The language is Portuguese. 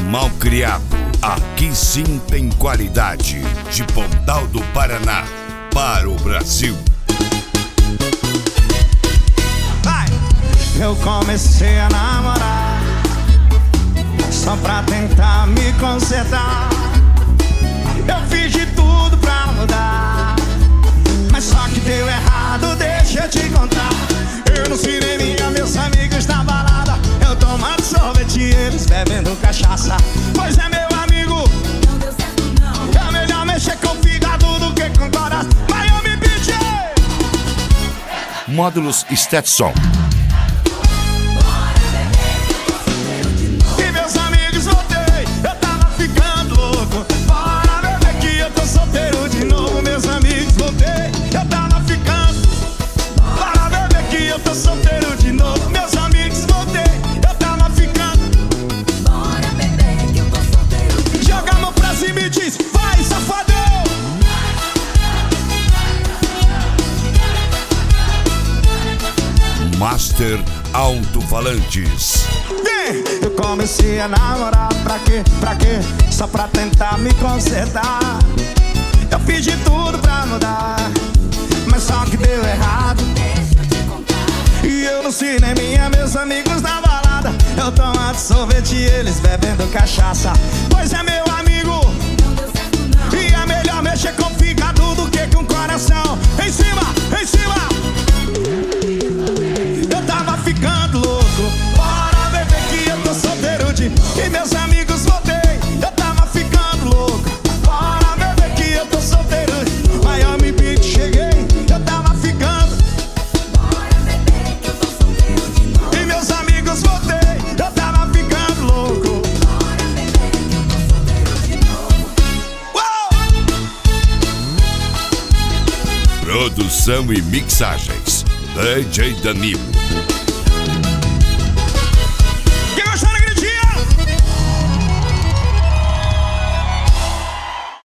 Malcriado. Aqui sim tem qualidade. De Pontal do Paraná para o Brasil. Eu comecei a namorar só pra tentar me consertar. Eu fiz de tudo pra mudar, mas só que deu errado, deixa eu te contar. Eu no cineminha, meus amigos na balada, eu tomando sorvete e eles bebendo cachaça. Pois é, meu amigo, não deu certo não. é melhor mexer com o fígado do que com o coração. Miami Beach! Módulos Stetson. Master Alto-Falantes. Vem! Eu comecei a namorar pra quê? Pra quê? Só pra tentar me consertar. Eu fiz de tudo pra mudar, mas só que deu errado. Deixa eu te contar. E eu no cineminha, meus amigos na balada, eu tomando sorvete e eles bebendo cachaça. Pois é, meu amigo, Não deu certo não. e é melhor mexer com o fígado do que com o coração. Em cima, em cima! Eu tava ficando louco, bora beber que eu tô solteiro de... E meus amigos voltei, eu tava ficando louco, bora beber que eu tô solteiro de... Miami Beach cheguei, eu tava ficando, Bora beber que eu tô solteiro de novo. e meus amigos voltei, eu tava ficando louco. Bora beber que eu tô solteiro de novo. Uou! Produção e mixagens DJ Danilo.